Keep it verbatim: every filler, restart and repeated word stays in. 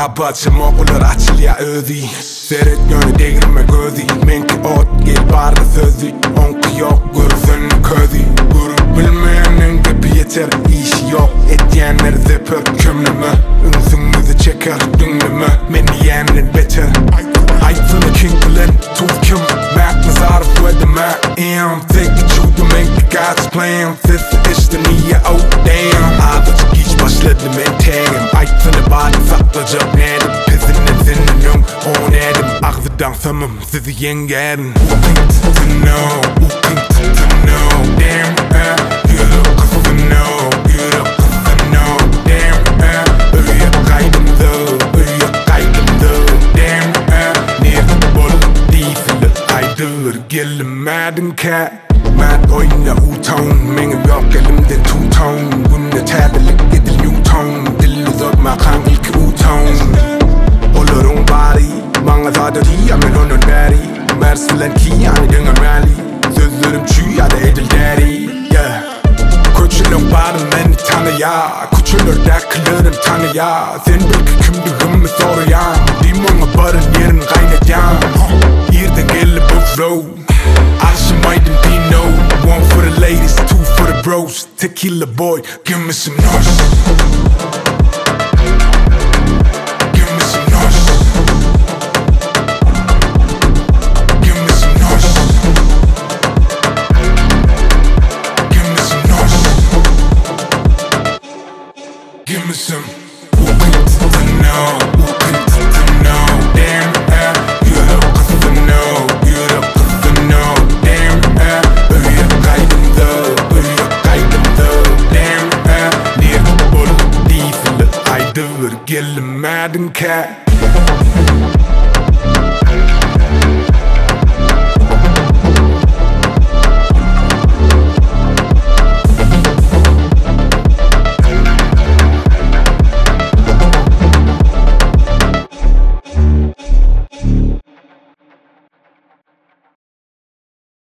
Kapatım okullar açılya ödü Seret gönü değirme gözü Menki ot gel barda sözü Onku yok gözünü közü Guru bilmeyenin gibi yeter İşi yok etyenler zepper Kömleme ünsünüzü çeker Dünleme meni yenin beter Aytını kinklen tuf kim Märknes arf ödeme Am Tek çudu menki God's plan Sesi işte niye oh damn Ağzı geç başladım en tegim Aytını bari saklayacak nedim Pezinin zinnin on edim Ağzıdan samım sizi yengerim Ukint to know Ukint to know Damn eh Yürü kızı know Yürü kızı know Damn eh Öye kaydım da Öye kaydım da Damn eh Nere bolup değilsili aydır Gelmedin kat Mad oyna u-tone Mengim yok elimden two-tone Bunda tabelik edil new-tone Dil uzatma kan ilk u-tone Olurun bari Bana zaten iyi ama onun bari Mersilen ki yani dengan rally Sözlerim çüy ya da edil deri Yeah Küçülün bari beni tanı ya Küçülür dakılırım tanı ya Sen bil ki kimdiğimi soruyan Dimona barın yerin kaynayacağım Yerden gelip bu flow Aşamaydın Dino One for the ladies, two for the bros Tequila boy, give me some noise Give me some noise Give me some noise Give me some noise Give me some Who could to know, who could to know Damn eh, you look to know, you look to know Damn eh, öyle kaydım da, öyle kaydım da Damn eh, nere bolup değilsili aydır Gelmedin kat